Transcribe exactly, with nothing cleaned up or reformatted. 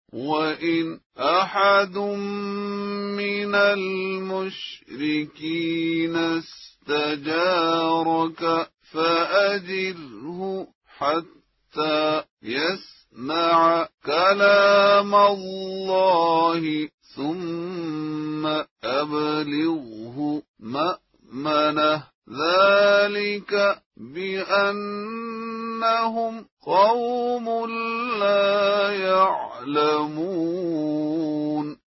وإن أحد من المشركين استجارك فأجره حتى يسمع كلام الله ثم أبلغه مأمنه ذلك بأنهم قوم لا يعلمون